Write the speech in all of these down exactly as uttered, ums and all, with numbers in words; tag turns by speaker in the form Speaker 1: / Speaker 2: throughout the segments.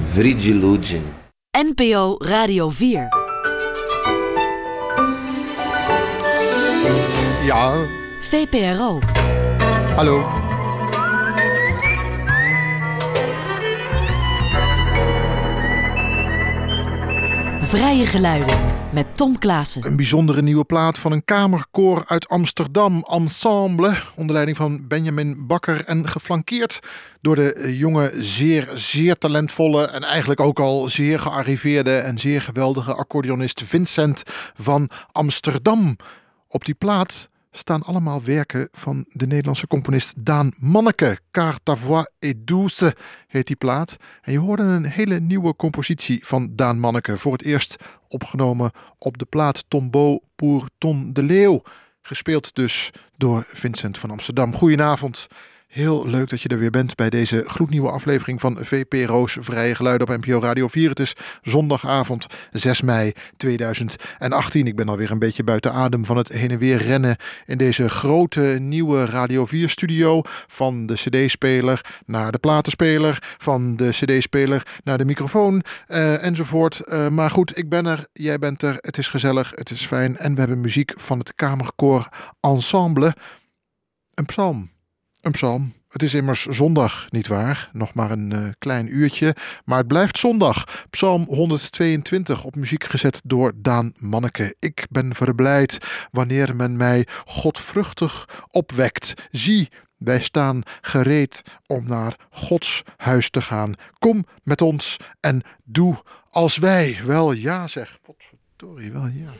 Speaker 1: Vridiludin.
Speaker 2: N P O Radio vier.
Speaker 3: Ja.
Speaker 2: V P R O.
Speaker 3: Hallo.
Speaker 2: Vrije geluiden met Tom Klaassen.
Speaker 3: Een bijzondere nieuwe plaat van een kamerkoor uit Amsterdam, Ensemble, onder leiding van Benjamin Bakker en geflankeerd door de jonge, zeer, zeer talentvolle en eigenlijk ook al zeer gearriveerde en zeer geweldige accordeonist Vincent van Amsterdam. Op die plaat staan allemaal werken van de Nederlandse componist Daan Manneke. Car ta voix est douce heet die plaat. En je hoorde een hele nieuwe compositie van Daan Manneke. Voor het eerst opgenomen op de plaat Tombeau pour Ton de Leeuw. Gespeeld dus door Vincent van Amsterdam. Goedenavond. Heel leuk dat je er weer bent bij deze gloednieuwe aflevering van V P R O's Vrije Geluiden op N P O Radio vier. Het is zondagavond zes mei tweeduizend achttien. Ik ben alweer een beetje buiten adem van het heen en weer rennen in deze grote nieuwe Radio vier studio. Van de cd-speler naar de platenspeler, van de cd-speler naar de microfoon uh, enzovoort. Uh, maar goed, ik ben er, jij bent er, het is gezellig, het is fijn. En we hebben muziek van het kamerkoor Ensemble. Een psalm. Een psalm. Het is immers zondag, nietwaar? Nog maar een uh, klein uurtje, maar het blijft zondag. Psalm honderdtweeëntwintig, op muziek gezet door Daan Manneke. Ik ben verblijd wanneer men mij godvruchtig opwekt. Zie, wij staan gereed om naar Gods huis te gaan. Kom met ons en doe als wij. Wel ja zeg, potverdorie, wel ja.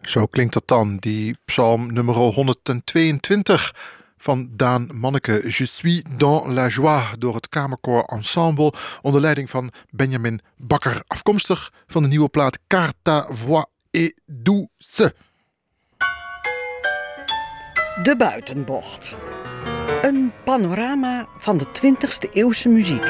Speaker 3: Zo klinkt dat dan, die psalm nummer honderdtweeëntwintig van Daan Manneke. Je suis dans la joie, door het Kamerkoor Ensemble onder leiding van Benjamin Bakker, afkomstig van de nieuwe plaat Car ta voix est douce.
Speaker 1: De buitenbocht. Een panorama van de twintigste eeuwse muziek.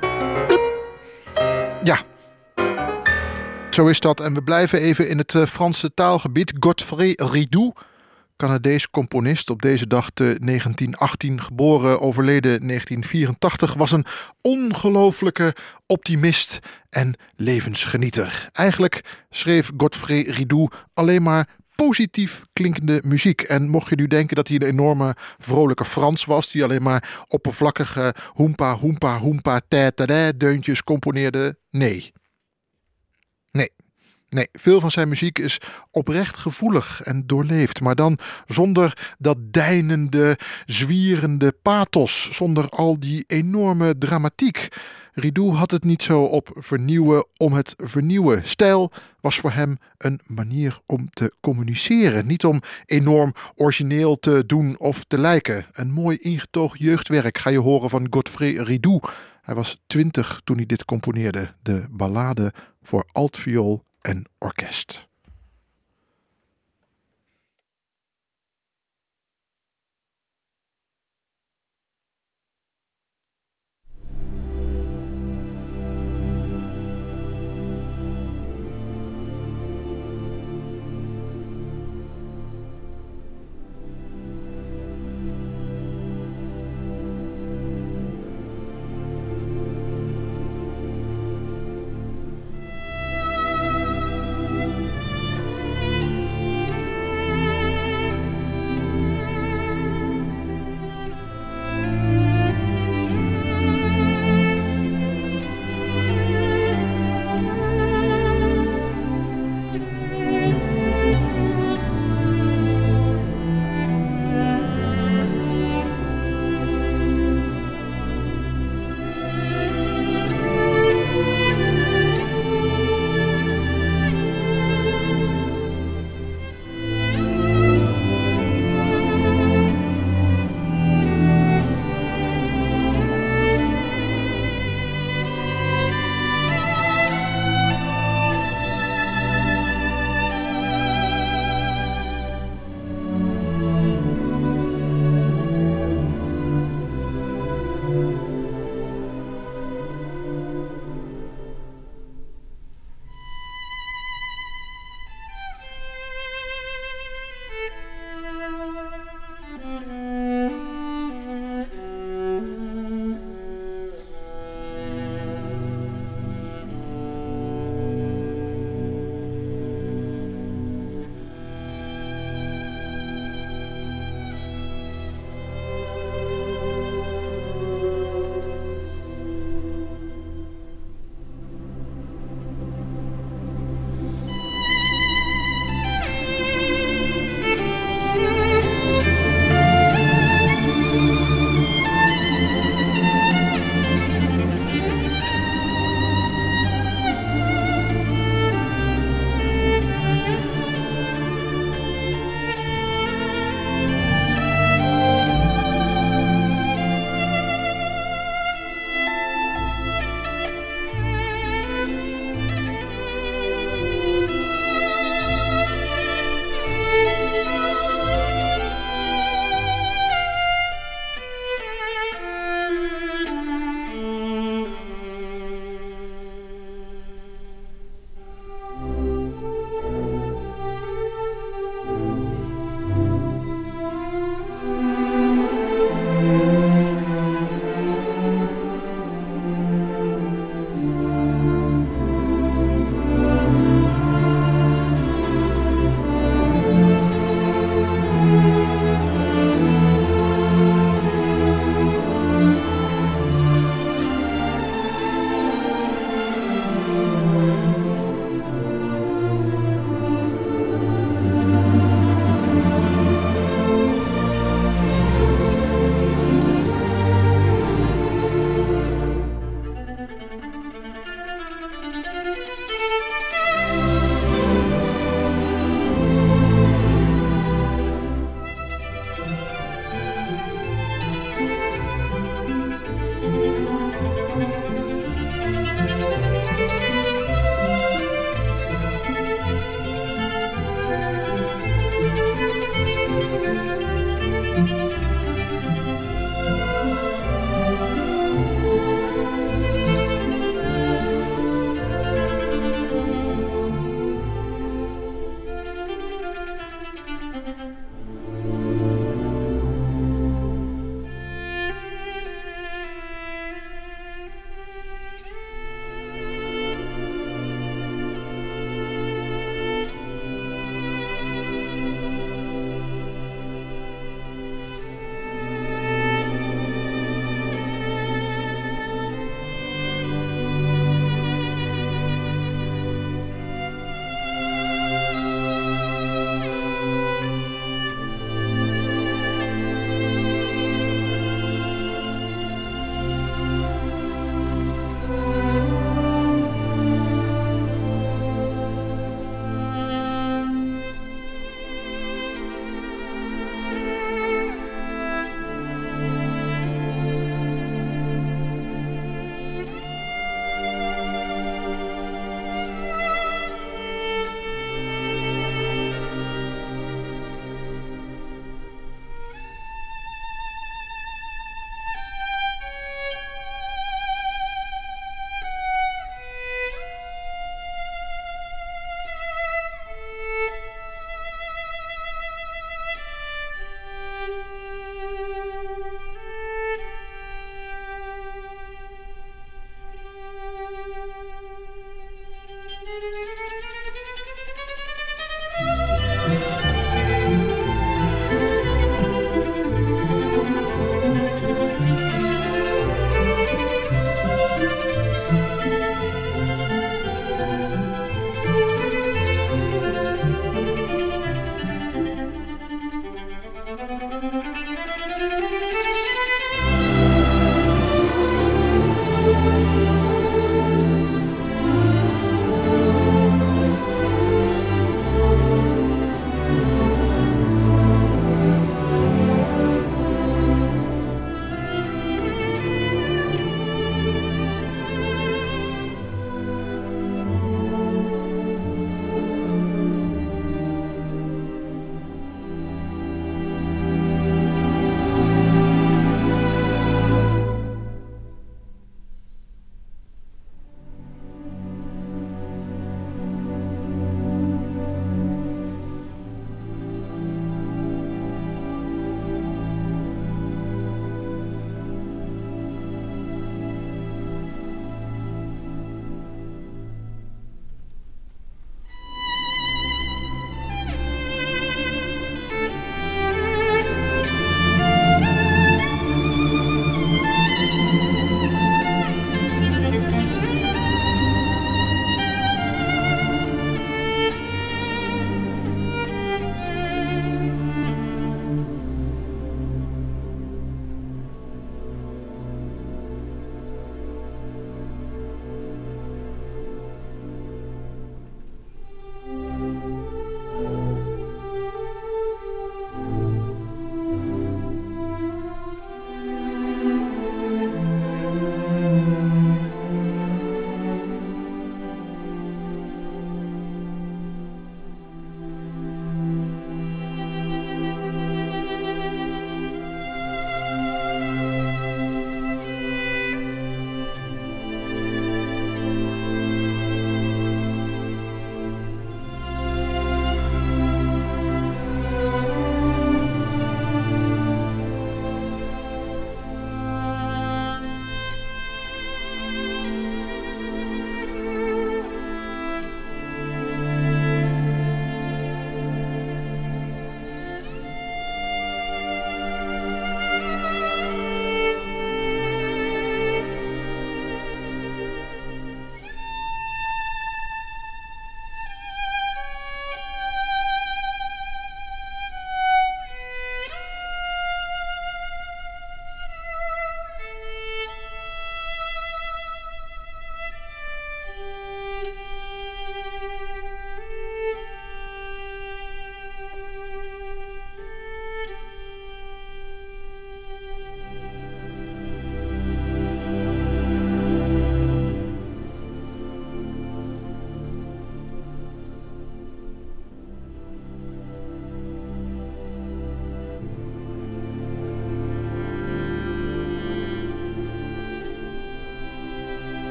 Speaker 3: Ja, zo is dat. En we blijven even in het uh, Franse taalgebied. Godfrey Ridou, Canadees componist, op deze dag te negentien achttien geboren, overleden negentien vierentachtig, was een ongelooflijke optimist en levensgenieter. Eigenlijk schreef Godfrey Ridou alleen maar positief klinkende muziek. En mocht je nu denken dat hij een enorme vrolijke Frans was, die alleen maar oppervlakkige hoempa, hoempa, hoempa, tête deuntjes componeerde, nee. Nee. Nee, veel van zijn muziek is oprecht gevoelig en doorleefd, maar dan zonder dat deinende, zwierende pathos, zonder al die enorme dramatiek. Ridou had het niet zo op vernieuwen om het vernieuwen. Stijl was voor hem een manier om te communiceren, niet om enorm origineel te doen of te lijken. Een mooi ingetogen jeugdwerk ga je horen van Godfrey Ridou. Hij was twintig toen hij dit componeerde, de ballade voor altviool en orkest.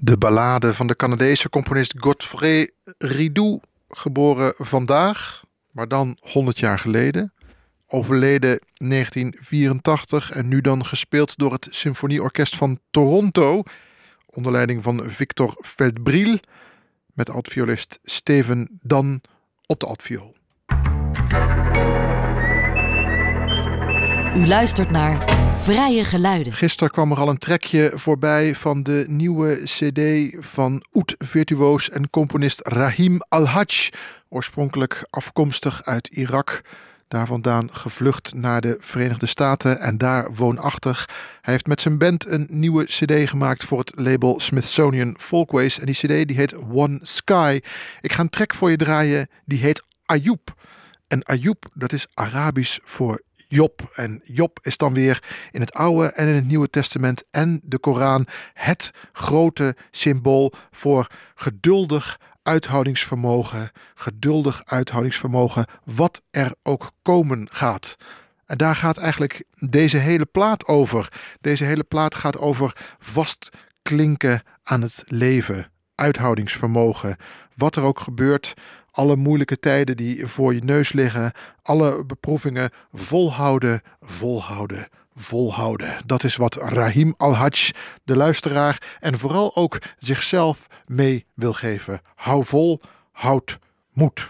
Speaker 3: De ballade van de Canadese componist Godfrey Ridou, geboren vandaag, maar dan honderd jaar geleden. Overleden negentien vierentachtig en nu dan gespeeld door het Symfonieorkest van Toronto, onder leiding van Victor Feldbril, met altviolist Steven Dan op de altviool.
Speaker 2: U luistert naar Vrije Geluiden.
Speaker 3: Gisteren kwam er al een trekje voorbij van de nieuwe cd van oud-virtuoos en componist Rahim Al-Hajj, oorspronkelijk afkomstig uit Irak, daar vandaan gevlucht naar de Verenigde Staten en daar woonachtig. Hij heeft met zijn band een nieuwe cd gemaakt voor het label Smithsonian Folkways en die cd die heet One Sky. Ik ga een track voor je draaien, die heet Ayoub. En Ayoub, dat is Arabisch voor Job. En Job is dan weer in het Oude en in het Nieuwe Testament en de Koran het grote symbool voor geduldig uithoudingsvermogen. Geduldig uithoudingsvermogen, wat er ook komen gaat. En daar gaat eigenlijk deze hele plaat over. Deze hele plaat gaat over vastklinken aan het leven. Uithoudingsvermogen. Wat er ook gebeurt, alle moeilijke tijden die voor je neus liggen, alle beproevingen, volhouden, volhouden, volhouden. Dat is wat Rahim Al-Hajj, de luisteraar en vooral ook zichzelf mee wil geven. Hou vol, houd moed.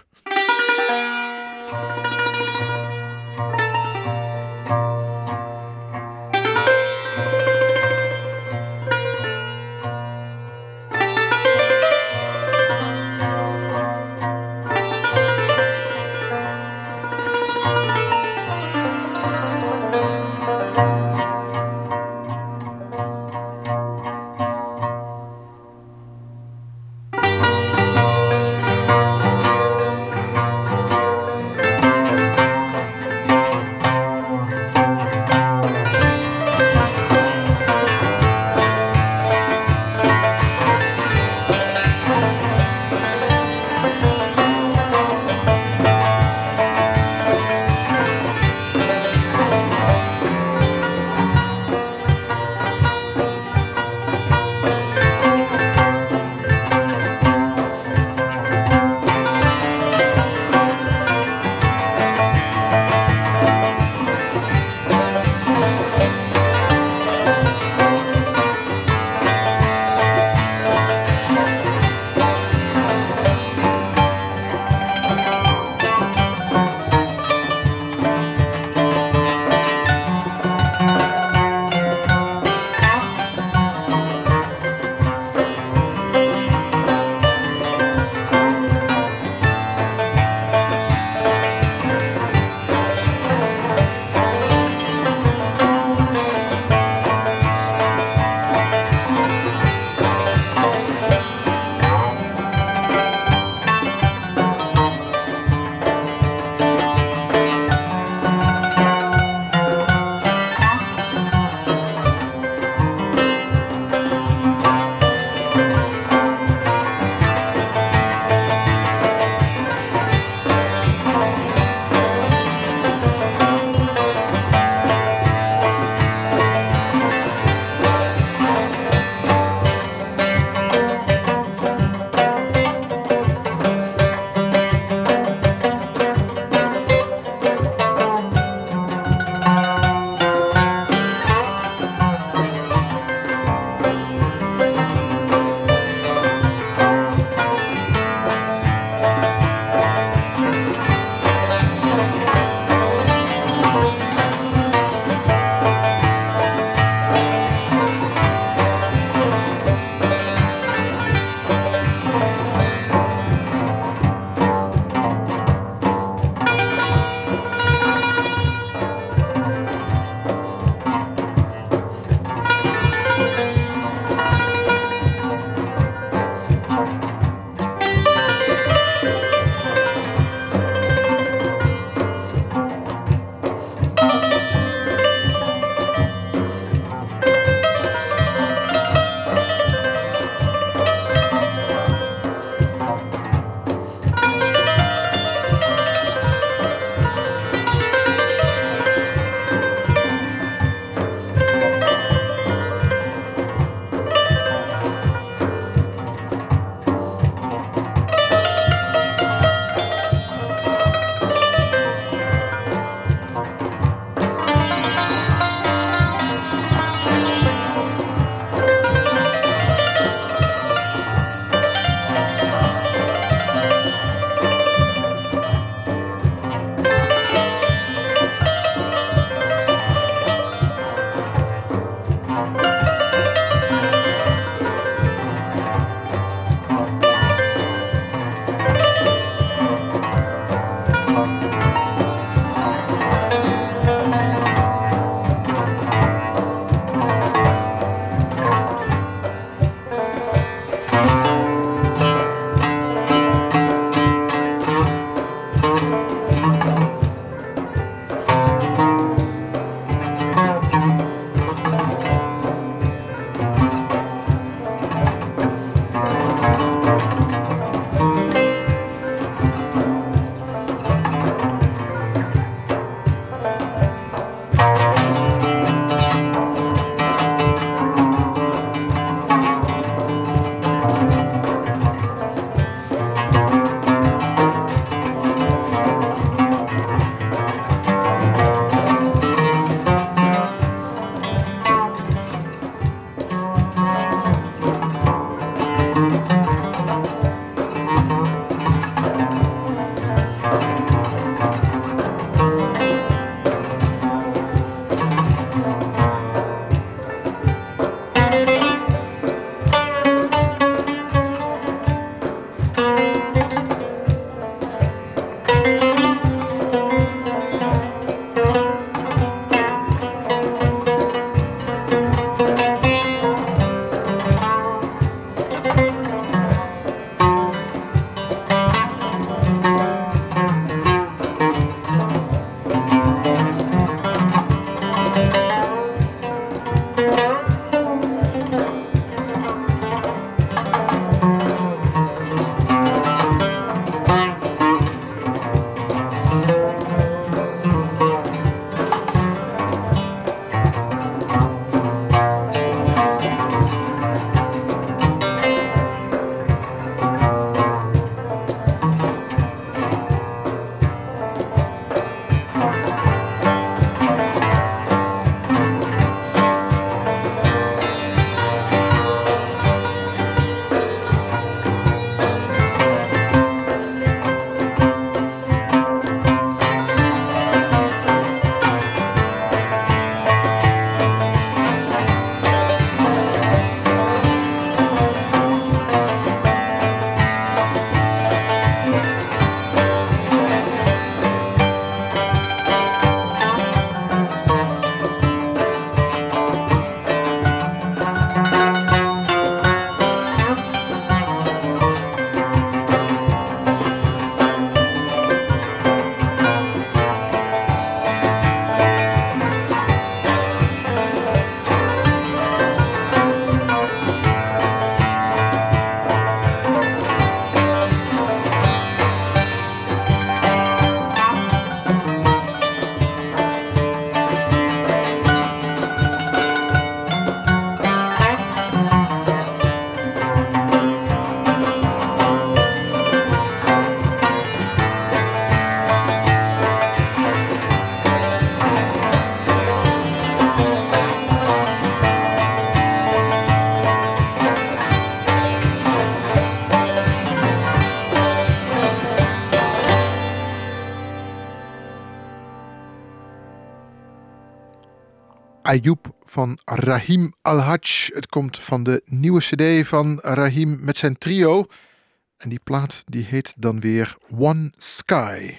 Speaker 3: Ayoub van Rahim Al-Hajj. Het komt van de nieuwe cd van Rahim met zijn trio. En die plaat die heet dan weer One Sky.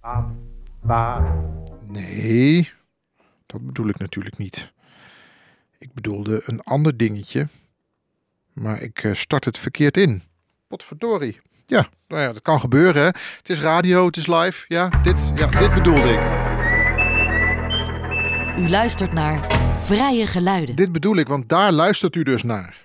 Speaker 3: Nee, dat bedoel ik natuurlijk niet. Ik bedoelde een ander dingetje. Maar ik start het verkeerd in. Potverdorie. Ja, nou ja, dat kan gebeuren, hè. Het is radio, het is live. Ja, dit, ja, dit bedoelde ik.
Speaker 2: U luistert naar Vrije Geluiden.
Speaker 3: Dit bedoel ik, want daar luistert u dus naar.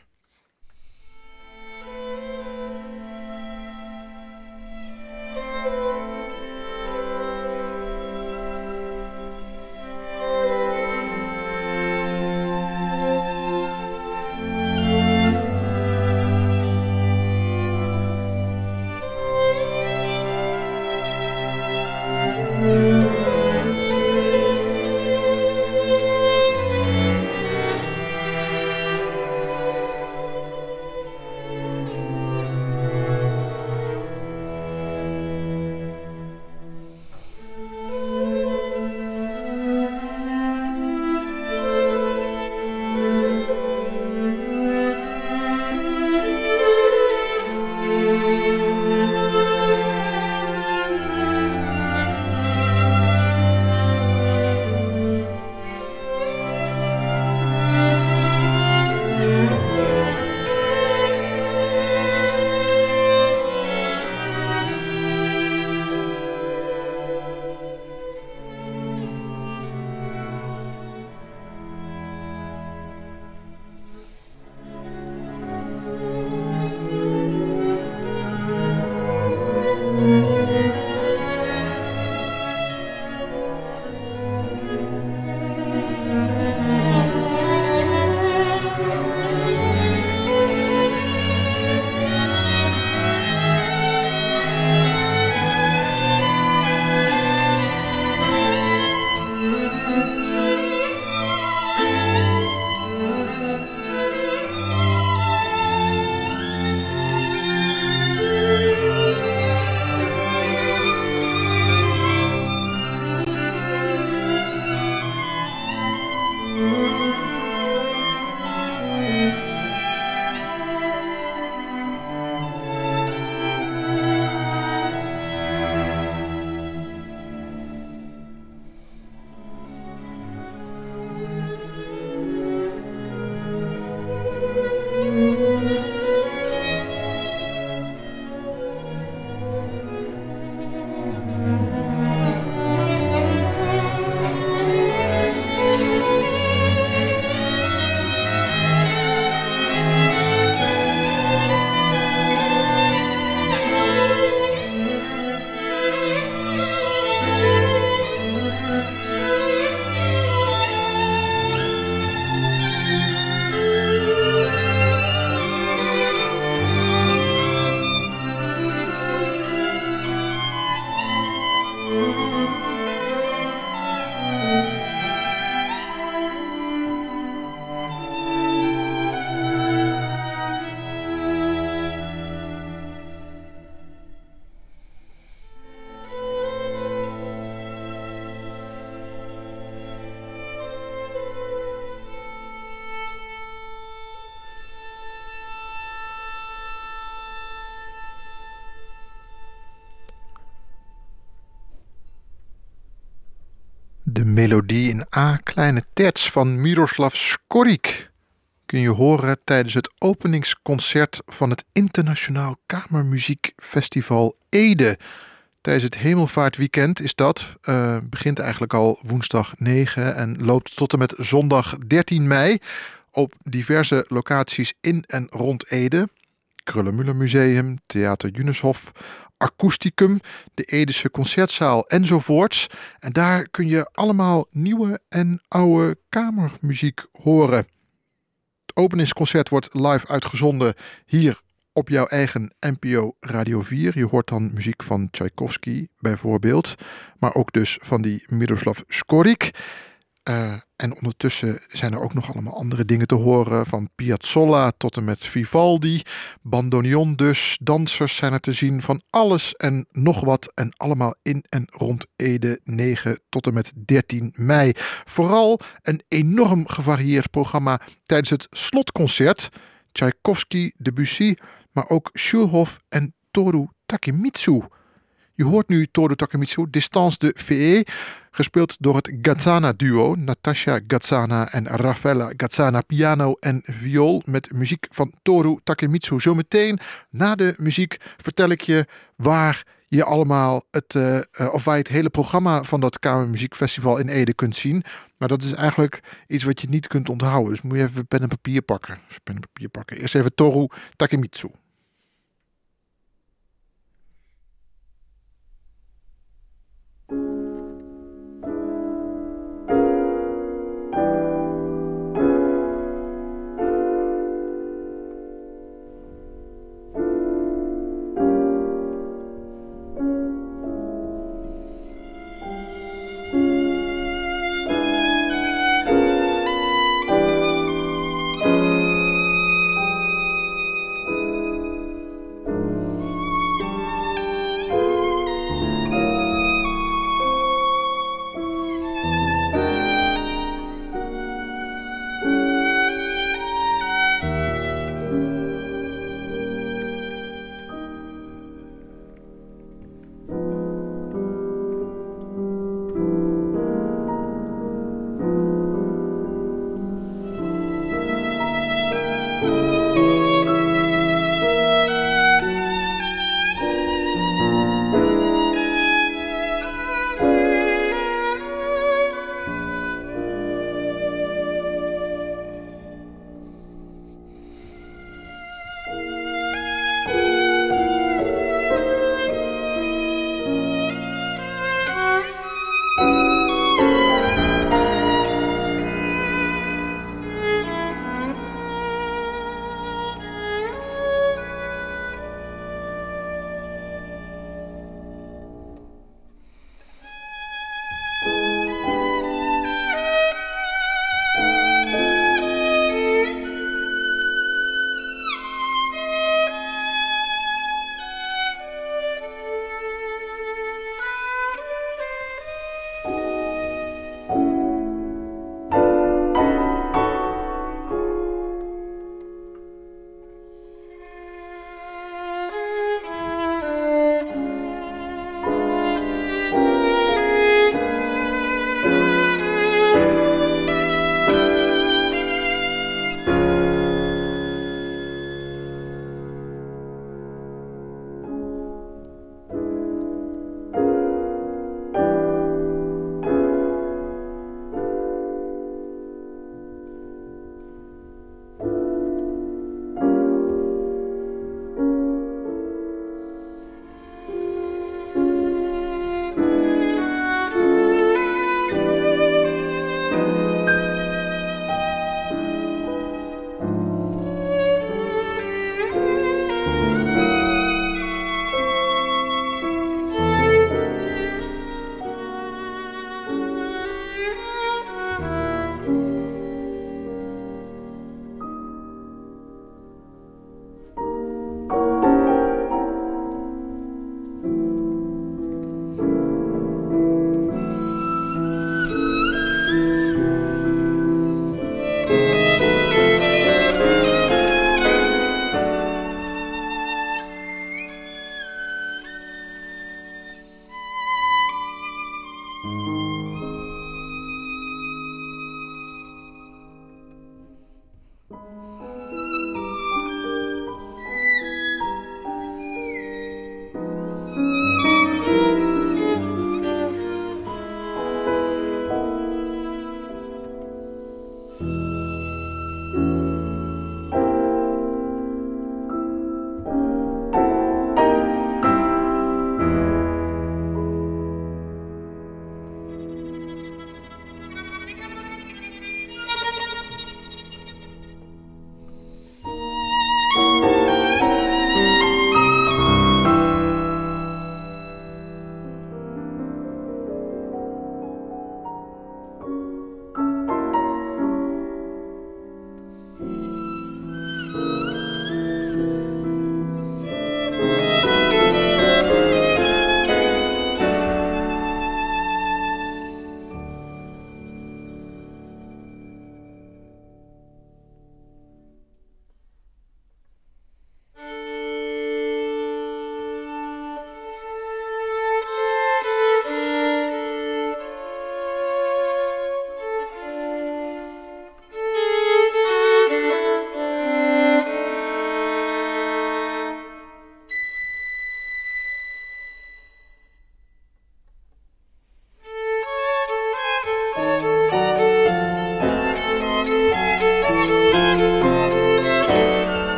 Speaker 3: De melodie in A kleine terts van Miroslav Skorik kun je horen tijdens het openingsconcert van het Internationaal Kamermuziekfestival Ede. Tijdens het Hemelvaartweekend is dat. Uh, begint eigenlijk al woensdag negen en loopt tot en met zondag dertien mei op diverse locaties in en rond Ede. Kröller-Müller Museum, Theater Junushof, Akoesticum, de Edische Concertzaal enzovoorts. En daar kun je allemaal nieuwe en oude kamermuziek horen. Het openingsconcert wordt live uitgezonden hier op jouw eigen N P O Radio vier. Je hoort dan muziek van Tchaikovsky bijvoorbeeld, maar ook dus van die Miroslav Skorik. Uh, en ondertussen zijn er ook nog allemaal andere dingen te horen. Van Piazzolla tot en met Vivaldi. Bandoneon dus. Dansers zijn er te zien van alles en nog wat. En allemaal in en rond Ede negen tot en met dertien mei. Vooral een enorm gevarieerd programma tijdens het slotconcert. Tchaikovsky, Debussy, maar ook Schulhoff en Toru Takemitsu. Je hoort nu Toru Takemitsu, Distance de Fée, gespeeld door het Gazzana-duo, Natasha Gazzana en Raffaella Gazzana, piano en viool, met muziek van Toru Takemitsu. Zometeen na de muziek vertel ik je waar je allemaal het, uh, uh, of waar je het hele programma van dat Kamermuziekfestival in Ede kunt zien. Maar dat is eigenlijk iets wat je niet kunt onthouden. Dus moet je even pen en papier pakken. Dus pen en papier pakken. Eerst even Toru Takemitsu.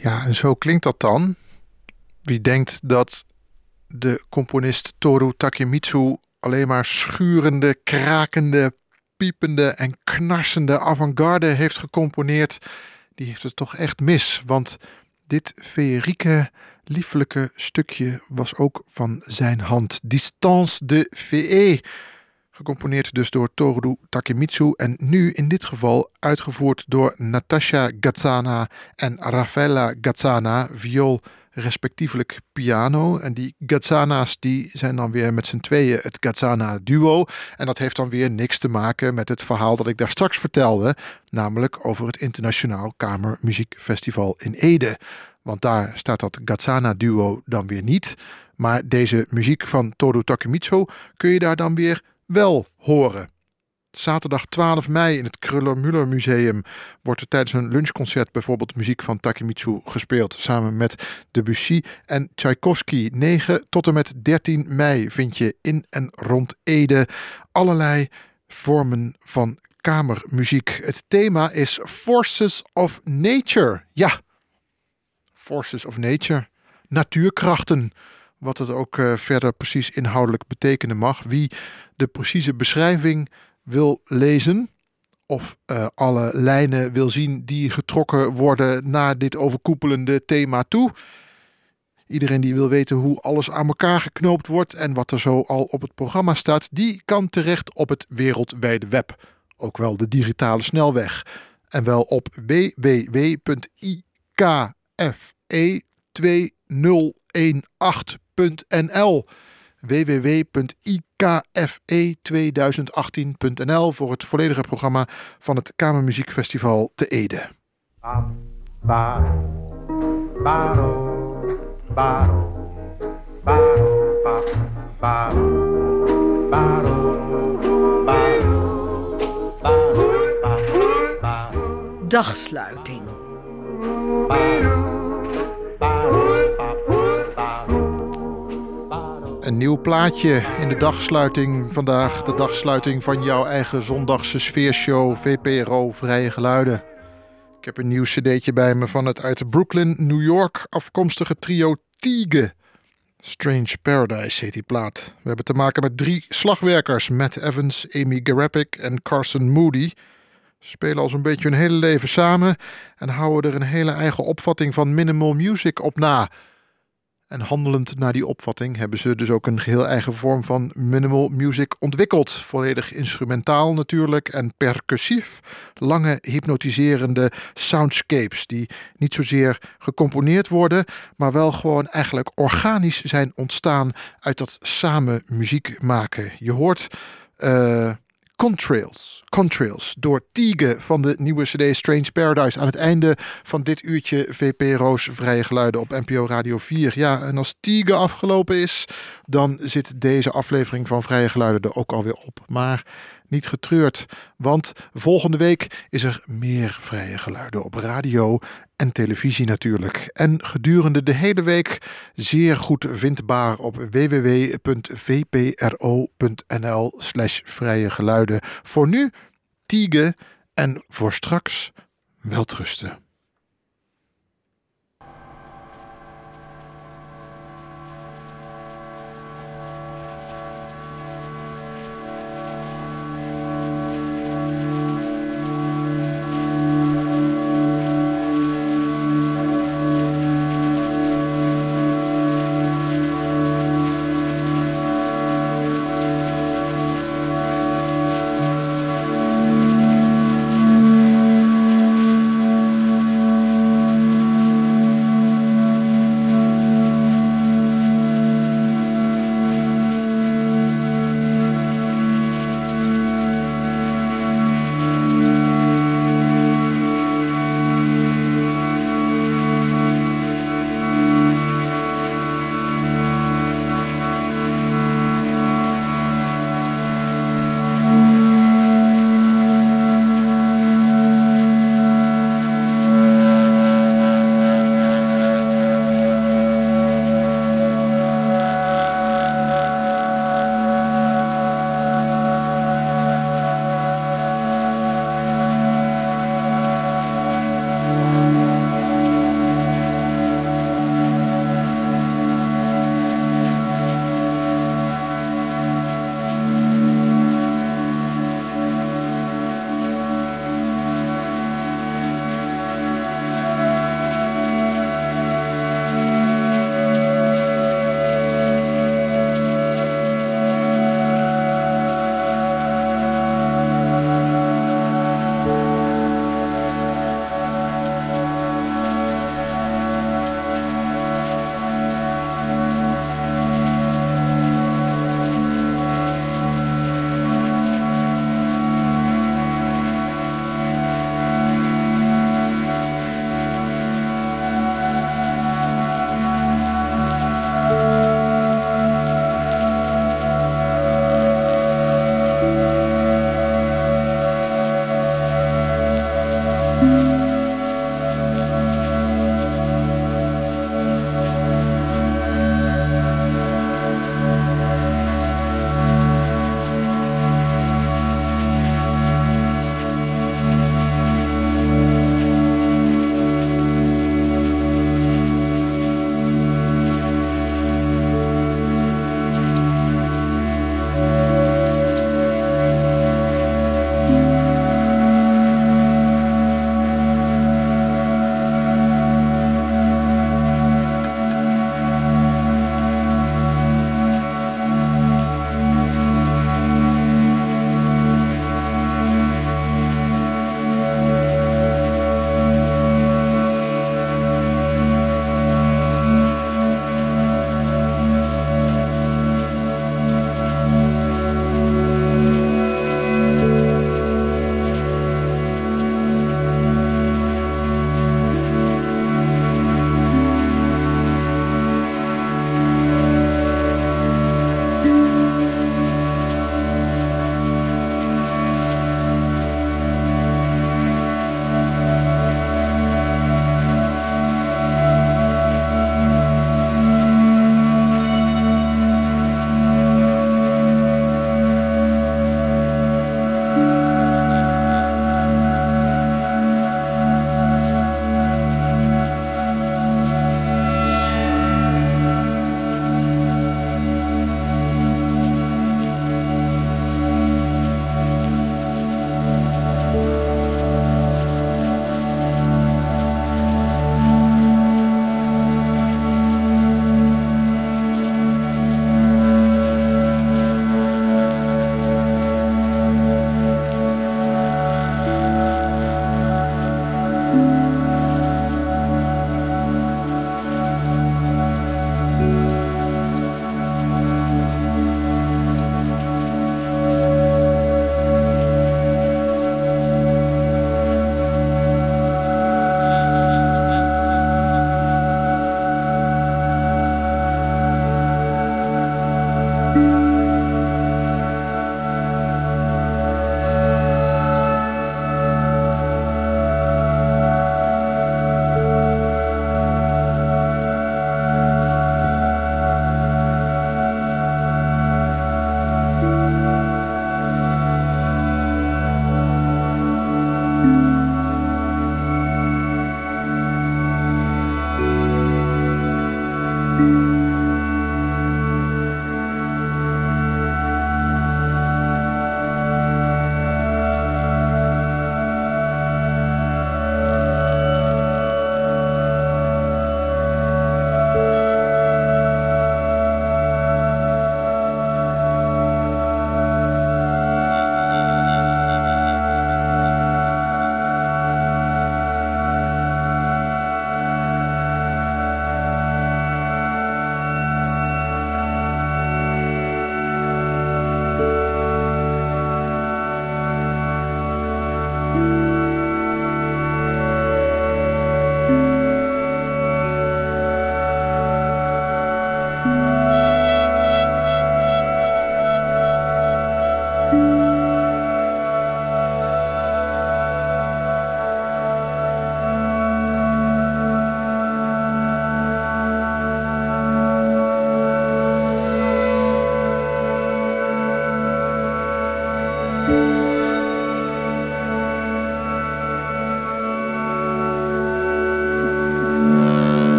Speaker 3: Ja, en zo klinkt dat dan. Wie denkt dat de componist Toru Takemitsu alleen maar schurende, krakende, piepende en knarsende avant-garde heeft gecomponeerd, die heeft het toch echt mis. Want dit feerieke, lieflijke stukje was ook van zijn hand. Distance de Fée. Gecomponeerd dus door Toru Takemitsu en nu in dit geval uitgevoerd door Natasha Gazzana en Raffaella Gazzana, viool respectievelijk piano. En die Gazzana's die zijn dan weer met z'n tweeën het Gazzana duo. En dat heeft dan weer niks te maken met het verhaal dat ik daar straks vertelde, namelijk over het Internationaal Kamermuziekfestival in Ede. Want daar staat dat Gazzana duo dan weer niet. Maar deze muziek van Toru Takemitsu kun je daar dan weer wel horen. Zaterdag twaalf mei in het Kröller-Müller Museum wordt er tijdens een lunchconcert bijvoorbeeld muziek van Takemitsu gespeeld, samen met Debussy en Tchaikovsky. negen tot en met dertien mei vind je in en rond Ede allerlei vormen van kamermuziek. Het thema is Forces of Nature. Ja, Forces of Nature. Natuurkrachten. Wat het ook uh, verder precies inhoudelijk betekenen mag. Wie de precieze beschrijving wil lezen of uh, alle lijnen wil zien die getrokken worden naar dit overkoepelende thema toe. Iedereen die wil weten hoe alles aan elkaar geknoopt wordt en wat er zo al op het programma staat, die kan terecht op het wereldwijde web. Ook wel de digitale snelweg. En wel op w w w punt i k f e twee nul een acht punt n l. w w w punt i k f e tweeduizend achttien punt n l voor het volledige programma van het Kamermuziekfestival te Ede.
Speaker 1: Dagsluiting.
Speaker 3: Een nieuw plaatje in de dagsluiting vandaag. De dagsluiting van jouw eigen zondagse sfeershow V P R O Vrije Geluiden. Ik heb een nieuw cd'tje bij me van het uit Brooklyn, New York afkomstige trio Tiege. Strange Paradise heet die plaat. We hebben te maken met drie slagwerkers. Matt Evans, Amy Garapic en Carson Moody. Ze spelen al zo'n beetje hun hele leven samen en houden er een hele eigen opvatting van minimal music op na. En handelend naar die opvatting hebben ze dus ook een geheel eigen vorm van minimal music ontwikkeld. Volledig instrumentaal natuurlijk en percussief. Lange hypnotiserende soundscapes die niet zozeer gecomponeerd worden, maar wel gewoon eigenlijk organisch zijn ontstaan uit dat samen muziek maken. Je hoort uh, Contrails, Contrails door Tiege van de nieuwe cd Strange Paradise aan het einde van dit uurtje V P R O's Vrije Geluiden op N P O Radio vier. Ja, en als Tiege afgelopen is, dan zit deze aflevering van Vrije Geluiden er ook alweer op. Maar niet getreurd, want volgende week is er meer Vrije Geluiden op radio en televisie natuurlijk. En gedurende de hele week zeer goed vindbaar op w w w punt v p r o punt n l slash vrije geluiden. Voor nu, Tiege en voor straks welterusten.